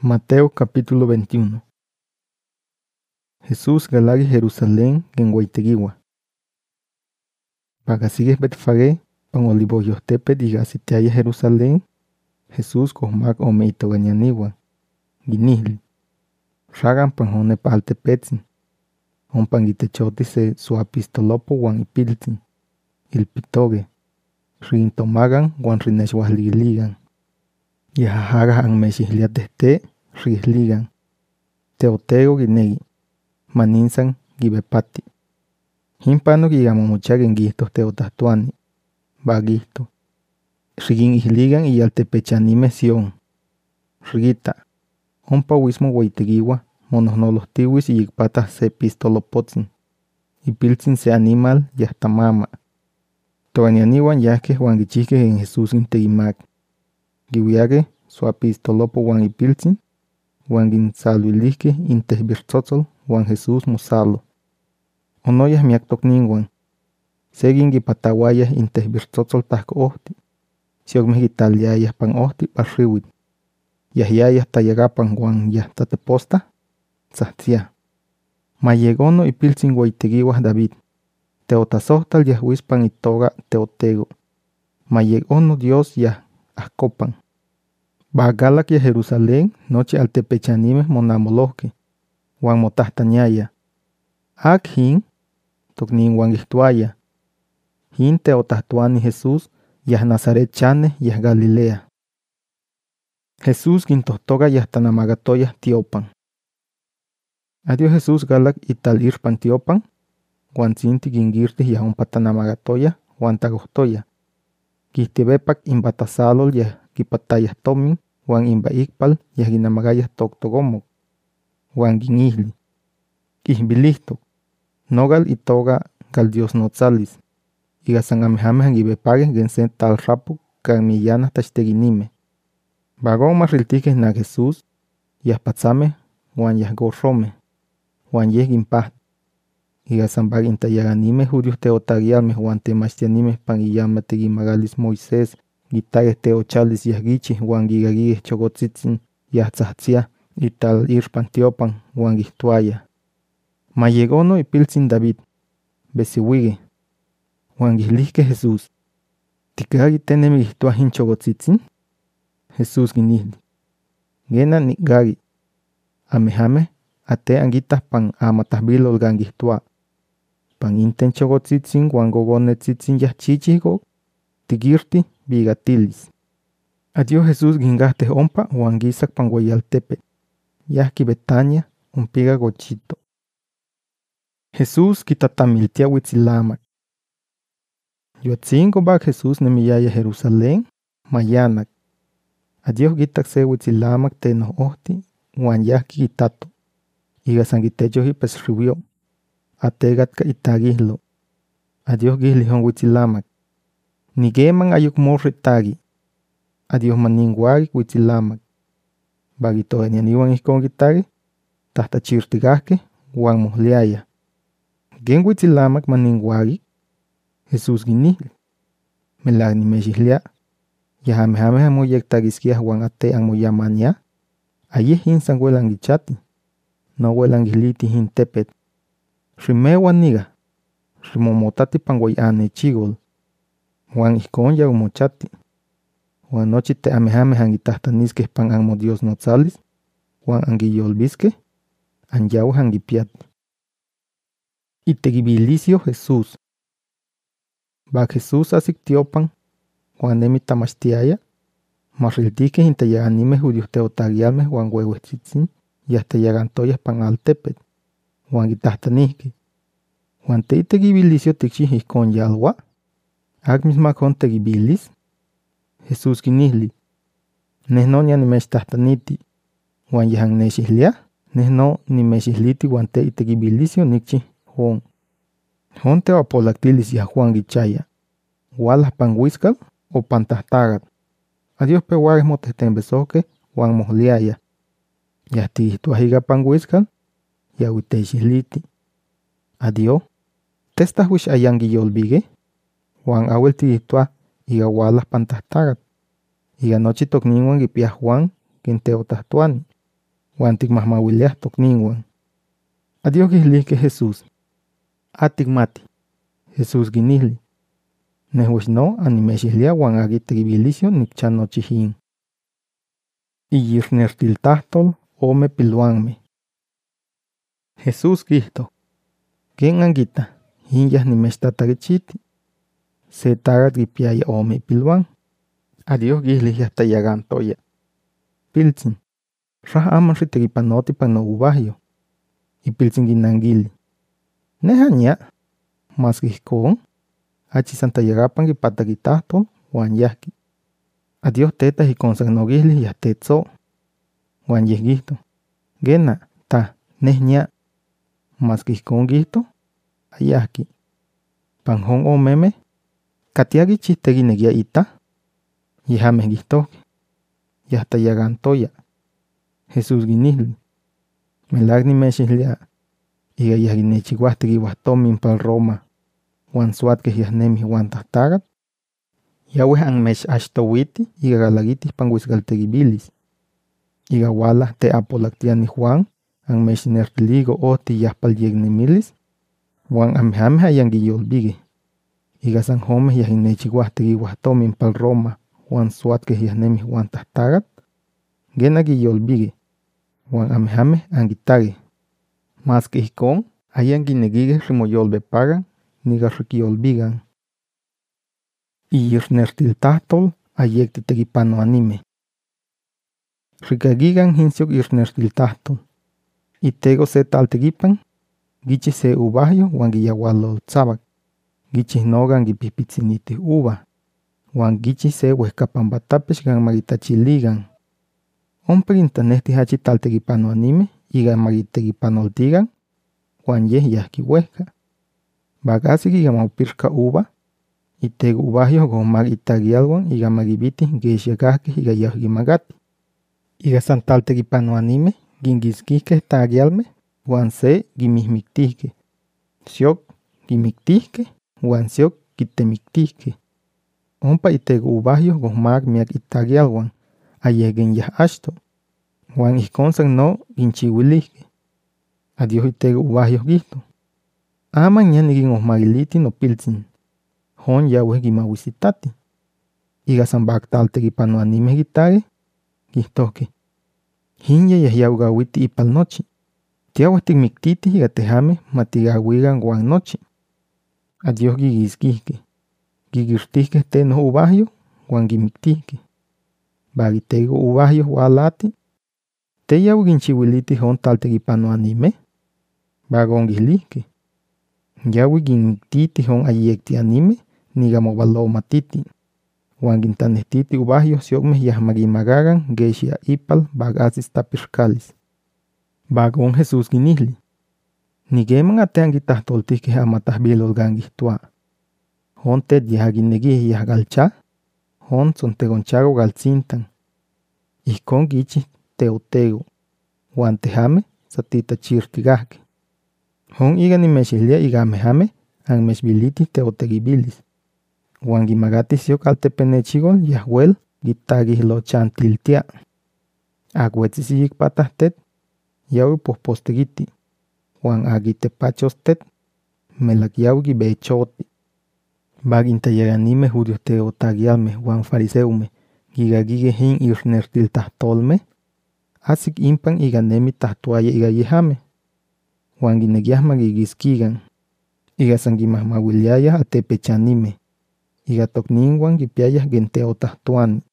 Mateo capítulo 21. Jesús galagi Jerusalén en Guaiteguigua. Pagasigues Betfagé, pan Olivoyostepe digasiteaya Jerusalén, Jesús cosmac omeito gañanigua, guinihli. Ragan panjone paltepetzin. Ompan gitechoti se su apistolopo wan ipiltzin. Ilpitoge. Rintomagan wan rinechwahligiligan. Yahajaga anmexihliateste risligan. Teotego ginegi. Maninsan gibepati. Himpano gigamomuchagen gistos teotahtuani. Bagisto. Rigin ihligan y altepechanime sion. Rigita. Ompa wismo guaiteguigua, monosnolostiwis y yigpatas se pistolopotzin. Y piltzin se animal yahtamama. Toanianiwan yasque huangichique en Jesús integimac. Giwiage su apistolopo wan ipiltzin, wangin saluilisque intesbirtzotzol wan Jesús musalo. Onoyas miactocninguan. Segin gipatawayas intesbirtzotzol tasco ohti. Siogmes gitaliayas pan ohti parriwit. Yahyayas tayagapan wan yahtateposta, tzahtzia. Mayegono ipiltzin guaiteguiguas David. Teotasohtal yahwispan itoga teotego. Mayegono Dios yah ascopan. Bagalak ya Jerusalén noche altepechanimes monamoloque. Wan motahtañaya. Ak hin, toknin wan gihtuaya. Hin teotahtuani Jesús yah Nazaret chane yah Galilea. Jesús quintohtoga yah tanamagatoyah tiopan. Adiós Jesús galak ital irpan tiopan. Wan zinti gingirtis yah ompa tanamagatoyah wan tagohtoyah. Gihtibepak imbatasalol yah kipatayah tomin wan imbaikpal yah ginamagayah toktogomok. Wan ginihli. Ihbilihtok. Nogal itoga gal Dios notzalis. Igasan amejamejan gibepages gensen tal rapuk kan millanas tachteginime. Bagón marriltiques na Jesús yah patzame wan yah gorrome. Wan yeh gimpah. Igasan bag intayaganime judios teotagialmes wan temachtianimes pan iyamate gimagalis Moisés. Gitages teochalis yah gichis wan gigagiges chogotzitzin yah tzahtzia ital irpan tiopan wan gihtuaya. Mayegono ipiltzin David. Besiwige. Wan gihlisque Jesús. Tikagi tenemi gihtuahin chogotzitzin. Jesús ginihli. Gena nikgagi. Amejame ate angitas pan amatahbilol gan gihtua. Pan inten chogotzitzin wan gogonetzitzin yah chichigok. Tigirti bigatilis. Adiós Jesús gingahtes ompa wan gisak pan guayaltepe. Yahki Betania umpiga gochito. Jesús kitatamiltia huitzilamak. Yuatzingo bag Jesús nemiyaya Jerusalén, mayanak. Adiós gitak se huitzilamak teno ohti wan yahki gitato. Igasan gitecho hipes riwio. Ategatka itagihlo. Adiós gihlihon huitzilamak. Nigeman ayuk morri tagi. Adiós maninguagi huitzilamak. Bagito enianiwan ihkon gitagi. Tahta chirtigahke wan mohliaya. Gen huitzilamak maninguagi. Jesús ginihli. Melag nimexihlia. Yahamehameha moyektagisquiah wan ate an moyamania. Ayeh hinsan huelan gichati. No huelan gihliti hin tepet. Rimewan niga. Rimomotati pan guayane chigol. Wan ihkon ya umochati. Wan nochi te amehamehan gitahtanisque pan anmo Dios notzalis. Wan angiyolbisque. Anyahu angipiati. Itegibilicio Jesús. Bag Jesús asik tiopan. Wan nemi tamachtiaya. Marriltique intayaganime judios teotagialmes wan huehuetzitzin. Yahtayagantoyas pan altepet. Wan gitahtanisque. Wan te itegibilicio tikchih ihkon yalwa. Ak mismakon tegibilis. Jesús ginihli. Nehno nianimechtastaniti. Wan yahan nexihlia. Nehno nimexihliti wan te itegibilicio nikchi hon. Hon te apolactilis yah Juan gichaya. Walah pan huizcal o pan tahtagat. Adiós pehuages motehtembesoque wan mohliaya. Yah tigihtuahiga pan huizcal. Yahuiteixihliti. Adiós. Testas wish ayangi yolbigue. Wan awel tigihtua iga walah pan tahtagat. Iga nochi tokninwan gipiah Juan quinteotahtuani. Huan ticmahmauiliah tocninhuan. Adiós quihlihque Jesús. Aticmati. Jesús quinihli. Nehuix no animechihlia huan aquitribilicio niccha nochihin. Iyixnextiltahtol ome piluanme. Jesús quihto. ¿Quién anquita? Hinyas nimechtatarichiti. Se tagat quipiaya ome piluan. Adiós quihli yastayagantoya. Piltzin. Rah aman ritripanoti pan no ubahio. Y piltzin ginanguili. Nehaña. Mas quihcon. Hachi santayagapan quipataquitahtol huan yahki. Adiós teta hiconsannoguihli yahtetzo. Huan yehguihto. Gena, ta, nehña. Mas quihcon quihto. Ayahki. Panjon omeme. Katiagi chisteguineguia ita. Yihame quihtoque. Yahtayagantoya. Jesús guinihli. Melagni mechihlia. Iga yahguinechihuahtigui huahtomin pal Roma. Huan suatque yahnemi huan tahtagat. Yahweh anmech ashtowiti iga galagitis panguisgaltegibilis. Iga wala te apolactiani Juan anmech nertiligo oti yahpal yegnemilis. Huan amehame hayangiyolbige. Iga san home yahinechihuahtigi huahtomin pal Roma. Huan suatque yahnemi huan tahtagat. Genagiyolbige. Huan amehame angitage. Mas que ihcon hayanginegige rimoyolbepagan niga rikiyolbigan. Iyixnextiltahtol ayectitegipano anime. Rikagigan hinsiok ixnextiltahtol. Itego se taltegipan. Gichi se ubahio huan giyawalol tzabak. Gichi nogan gipipitziniti uva. Huan gichi se huescapan batapex gan magitachiligan. Ompegintanehti hachi taltegipano anime iga magitegipanoltigan. Huan yeh yahki huesca. Bagasi gigamapirka uva. Itego ubahio gon magitagialwan iga magibiti gexiagahke iga yahgimagati. Iga santaltegipano anime gingisquihque tagialme huan se gimihmictihque. Siok gimictihque huan siok gitemictihque. Ompa itego ubahio gon mag miak itagialwan ayehgen yah ashto. Huan ihconsan no ginchihuilihque. Adiós itego ubahio gihto. Aman yani ginosmagiliti no piltzin. Hon Yahweh gimawisitati. Iga sanbactaltegipano anime gitage. Gihtoque. Hinya yahyawgawiti ipal nochi. Tiaweh tigmictiti iga tehame matigawigan guan nochi. Adiós gigisquihque. Gigirtihque te no ubahio guan gimictihque. Bagitego ubahio walati. Te yaw ginchihuiliti hon taltegipano anime. Bagon gihlihque. Yawi ginmictiti hon ayecti anime niga mobalomatiti. Huan gintanehtiti ubahio siokmeh yahmagimagagan gexia ipal bagasis tapircalis. Bagon Jesús ginihli. Nigeman atean gitahtoltihque amatahbilol gangihtua. Hon ted yahaginegih yahgalcha. Hon sontegonchago galtzintan. Ihcon gichi teotego. Huan tehame satita chirtigahque. Hon iga nimechihlia iga amehame anmechbiliti teotegibilis. Huan gimagati siok altepenechigol yahwel gitagihlo chantiltia. Agüetzisiyik patahtet yawi pohpostegiti. Huan agitepachostet melak yawi gibechoti. Bagintayaganime judios teotagialme huan fariseume gigagige hin ixnextiltahtolme. Asik impan iga nemi tahtuaya iga yehame. Huan ginegiahma gigisquigan. Iga sangimahmawiliaya atepechanime. Iga tocninguan gipiayah genteotahtuani.